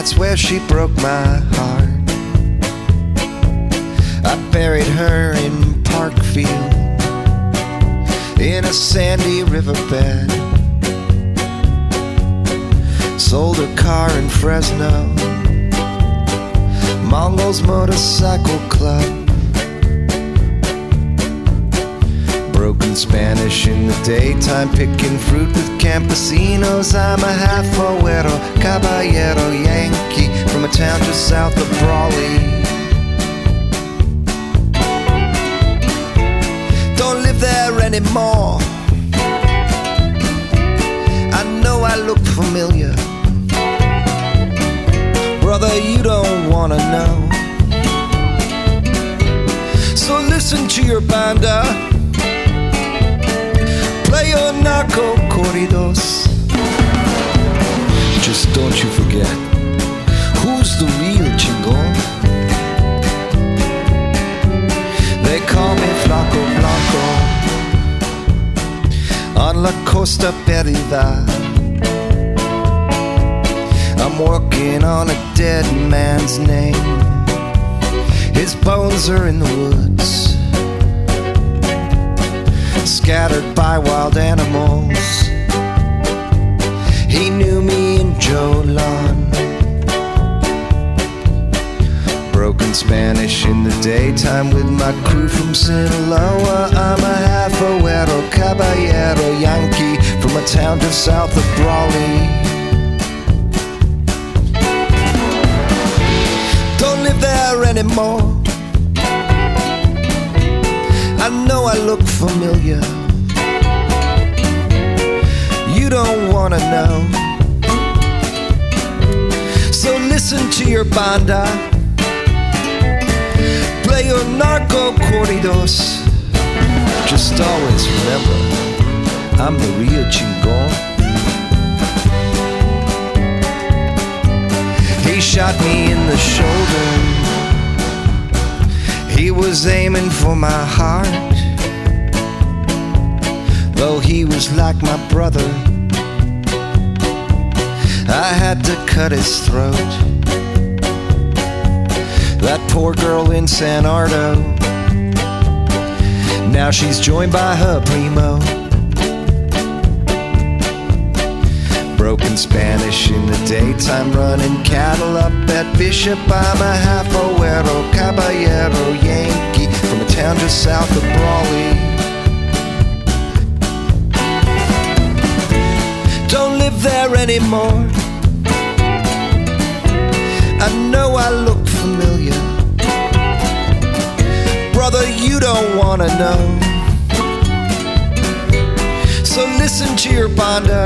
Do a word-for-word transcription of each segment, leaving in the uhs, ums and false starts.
that's where she broke my heart. I buried her in Parkfield, in a sandy riverbed. Sold her car in Fresno, Mongols Motorcycle Club. Broken Spanish in the daytime, picking fruit with campesinos. I'm a half Oero, caballero, Yankee, from a town just south of Brawley. Don't live there anymore. I know I look familiar. Brother, you don't wanna know. So listen to your banda, play your narco corridos. Just don't you forget, who's the real chingon? They call me Flaco Blanco on La Costa Perdida. I'm working on a dead man's name. His bones are in the woods, scattered by wild animals. He knew me in Jolan. Broken Spanish in the daytime with my crew from Sinaloa. I'm a half Oero, caballero, Yankee, from a town just south of Brawley. Don't live there anymore. I know I look familiar. You don't wanna know. So listen to your banda, play your narco corridos. Just always remember, I'm the real chingon. He shot me in the shoulder. He was aiming for my heart. Though he was like my brother, I had to cut his throat. That poor girl in San Ardo, now she's joined by her primo. Broken Spanish in the daytime, running cattle up at Bishop. I'm a half Oero, caballero, Yankee, from a town just south of Brawley. Don't live there anymore. I know I look familiar. Brother, you don't wanna know. So listen to your banda,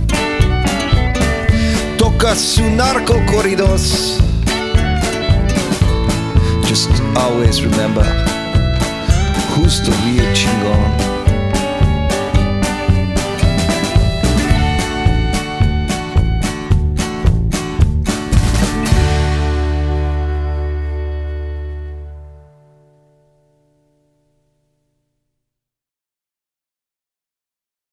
toca su narco corridos. Just always remember, who's the real chingon?